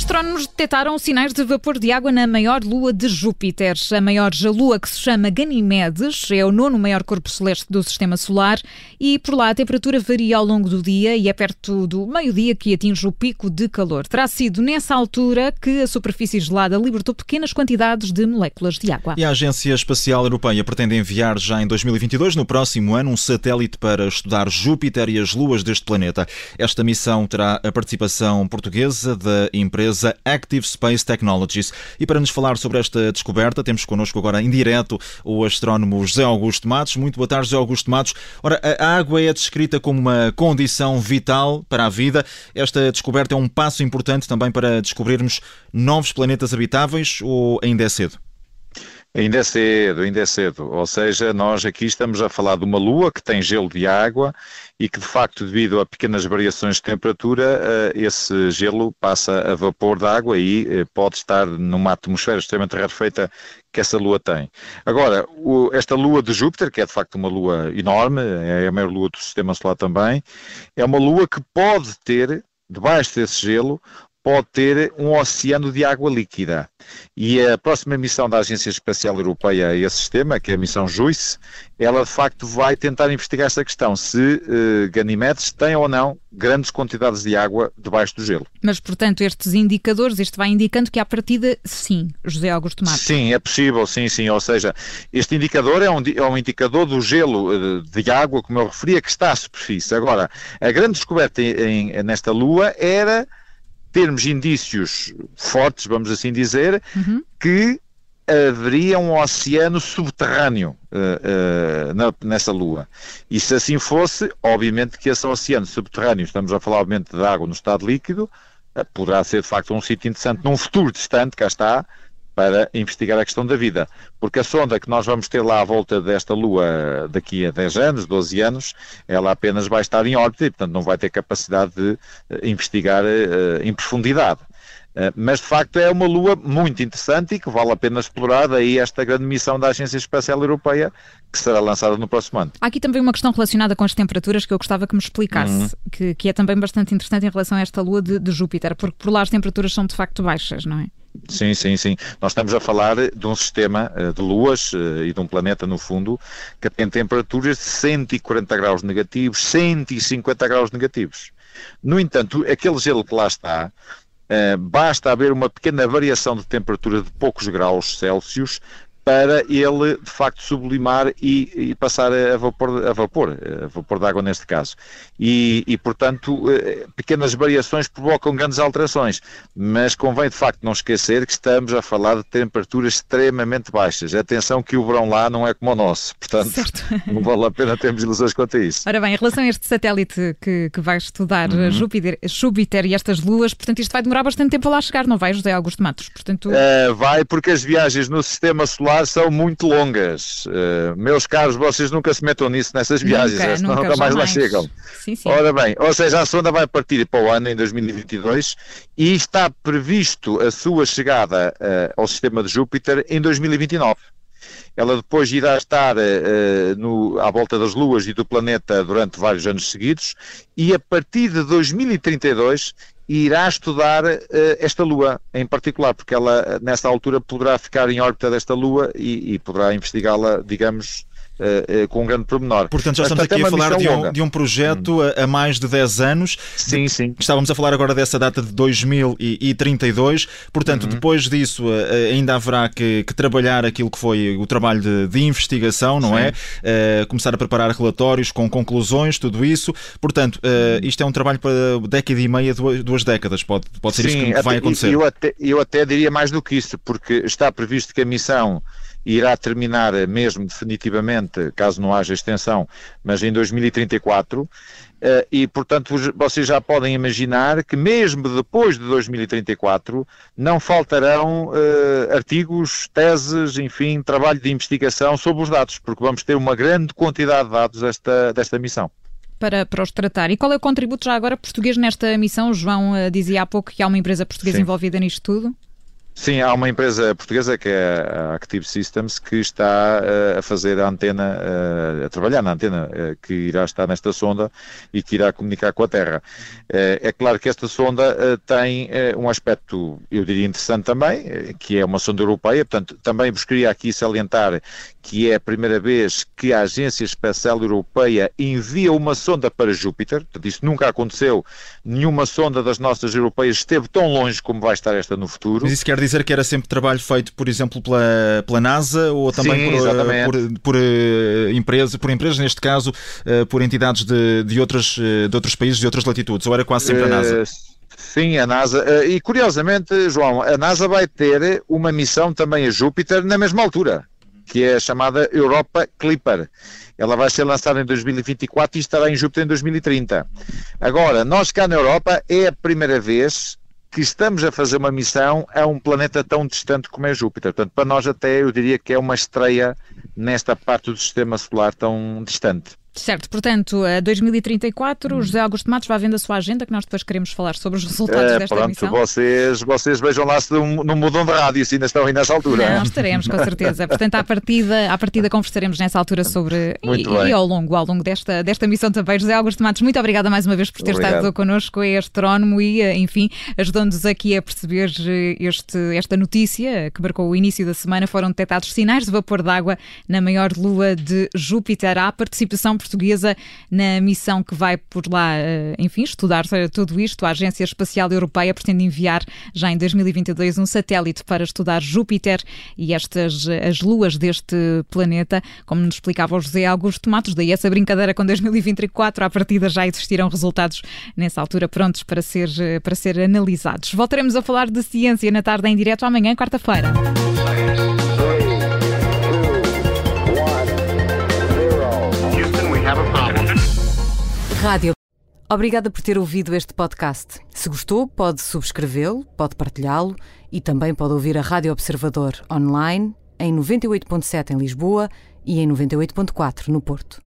astrónomos detectaram sinais de vapor de água na maior lua de Júpiter. A maior lua, que se chama Ganímedes, é o nono maior corpo celeste do Sistema Solar e por lá a temperatura varia ao longo do dia e é perto do meio-dia que atinge o pico de calor. Terá sido nessa altura que a superfície gelada libertou pequenas quantidades de moléculas de água. E a Agência Espacial Europeia pretende enviar já em 2022, no próximo ano, um satélite para estudar Júpiter e as luas deste planeta. Esta missão terá a participação portuguesa da empresa Active Space Technologies. E para nos falar sobre esta descoberta, temos connosco agora em direto o astrónomo José Augusto Matos. Muito boa tarde, José Augusto Matos. Ora, a água é descrita como uma condição vital para a vida. Esta descoberta é um passo importante também para descobrirmos novos planetas habitáveis ou ainda é cedo? Ainda é cedo. Ou seja, nós aqui estamos a falar de uma lua que tem gelo de água e que, de facto, devido a pequenas variações de temperatura, esse gelo passa a vapor de água e pode estar numa atmosfera extremamente rarefeita que essa lua tem. Agora, esta lua de Júpiter, que é de facto uma lua enorme, é a maior lua do Sistema Solar também, é uma lua que pode ter, debaixo desse gelo, pode ter um oceano de água líquida. E a próxima missão da Agência Espacial Europeia a esse sistema, que é a missão JUICE, ela de facto vai tentar investigar esta questão, se Ganímedes tem ou não grandes quantidades de água debaixo do gelo. Mas, portanto, estes indicadores, isto vai indicando que à partida, sim, José Augusto Matos. Sim, é possível, sim. Ou seja, este indicador é um indicador do gelo de água, como eu referia, que está à superfície. Agora, a grande descoberta nesta lua era termos indícios fortes, vamos assim dizer, que haveria um oceano subterrâneo nessa lua. E se assim fosse, obviamente que esse oceano subterrâneo, estamos a falar obviamente de água no estado líquido, poderá ser de facto um sítio interessante num futuro distante, cá está, para investigar a questão da vida. Porque a sonda que nós vamos ter lá à volta desta Lua daqui a 10 anos, 12 anos, ela apenas vai estar em órbita e, portanto, não vai ter capacidade de investigar em profundidade. Mas, de facto, é uma Lua muito interessante e que vale a pena explorar, daí esta grande missão da Agência Espacial Europeia, que será lançada no próximo ano. Há aqui também uma questão relacionada com as temperaturas que eu gostava que me explicasse, que é também bastante interessante em relação a esta Lua de Júpiter, porque por lá as temperaturas são de facto baixas, não é? Sim. Nós estamos a falar de um sistema de luas e de um planeta, no fundo, que tem temperaturas de 140 graus negativos, 150 graus negativos. No entanto, aquele gelo que lá está, basta haver uma pequena variação de temperatura de poucos graus Celsius para ele, de facto, sublimar e passar a vapor de água neste caso. E, portanto, pequenas variações provocam grandes alterações, mas convém, de facto, não esquecer que estamos a falar de temperaturas extremamente baixas. Atenção que o verão lá não é como o nosso, portanto, não vale a pena termos ilusões quanto a isso. Ora bem, em relação a este satélite que vai estudar Júpiter e estas luas, portanto, isto vai demorar bastante tempo a lá chegar, não vai, José Augusto Matos? Portanto... Vai, porque as viagens no Sistema Solar são muito longas. Meus caros, vocês nunca se metam nessas viagens, nunca mais lá chegam. Sim. Ora bem, ou seja, a sonda vai partir para o ano, em 2022, e está previsto a sua chegada ao sistema de Júpiter em 2029. Ela depois irá estar à volta das luas e do planeta durante vários anos seguidos, e a partir de 2032 irá estudar esta Lua em particular, porque ela nessa altura poderá ficar em órbita desta Lua e poderá investigá-la, digamos, com um grande pormenor. Portanto, já estamos aqui a falar de um projeto a mais de 10 anos. Sim. Estávamos a falar agora dessa data de 2032. Portanto, depois disso ainda haverá que trabalhar aquilo que foi o trabalho de investigação, não é? Começar a preparar relatórios com conclusões, tudo isso. Portanto, isto é um trabalho para década e meia, 2 décadas. Pode ser isso que vai acontecer. Eu até diria mais do que isso, porque está previsto que a missão irá terminar mesmo definitivamente, caso não haja extensão, mas em 2034, e portanto vocês já podem imaginar que mesmo depois de 2034 não faltarão artigos, teses, enfim, trabalho de investigação sobre os dados, porque vamos ter uma grande quantidade de dados desta missão. Para os tratar. E qual é o contributo já agora português nesta missão? O João dizia há pouco que há uma empresa portuguesa envolvida nisto tudo. Sim, há uma empresa portuguesa que é a Active Systems que está a fazer a antena, a trabalhar na antena que irá estar nesta sonda e que irá comunicar com a Terra. É claro que esta sonda tem um aspecto, eu diria, interessante também, que é uma sonda europeia, portanto, também vos queria aqui salientar que é a primeira vez que a Agência Espacial Europeia envia uma sonda para Júpiter, portanto, isto nunca aconteceu, nenhuma sonda das nossas europeias esteve tão longe como vai estar esta no futuro. Mas isso quer dizer que era sempre trabalho feito, por exemplo, pela NASA ou também Sim, por empresas, neste caso, por entidades de outros países, de outras latitudes, ou era quase sempre a NASA? Sim, a NASA. E curiosamente, João, a NASA vai ter uma missão também a Júpiter na mesma altura, que é a chamada Europa Clipper. Ela vai ser lançada em 2024 e estará em Júpiter em 2030. Agora, nós cá na Europa é a primeira vez que estamos a fazer uma missão a um planeta tão distante como é Júpiter. Portanto, para nós até eu diria que é uma estreia nesta parte do sistema solar tão distante. Certo, portanto, a 2034, o José Augusto Matos vai vendo a sua agenda, que nós depois queremos falar sobre os resultados desta missão. Vocês vejam lá se não mudam de rádio, se ainda estão aí nessa altura. Não, estaremos, com certeza. Portanto, à partida conversaremos nessa altura sobre e ao longo desta missão também. José Augusto Matos, muito obrigada mais uma vez por ter estado connosco, é astrónomo e, enfim, ajudando-nos aqui a perceber esta notícia que marcou o início da semana. Foram detectados sinais de vapor de água na maior lua de Júpiter. Há participação portuguesa na missão que vai por lá, enfim, estudar tudo isto. A Agência Espacial Europeia pretende enviar já em 2022 um satélite para estudar Júpiter e as luas deste planeta, como nos explicava o José Augusto Matos. Daí essa brincadeira com 2024, à partida já existirão resultados nessa altura prontos para ser analisados. Voltaremos a falar de ciência na tarde em direto amanhã, quarta-feira. Rádio. Obrigada por ter ouvido este podcast. Se gostou, pode subscrevê-lo, pode partilhá-lo e também pode ouvir a Rádio Observador online em 98.7 em Lisboa e em 98.4 no Porto.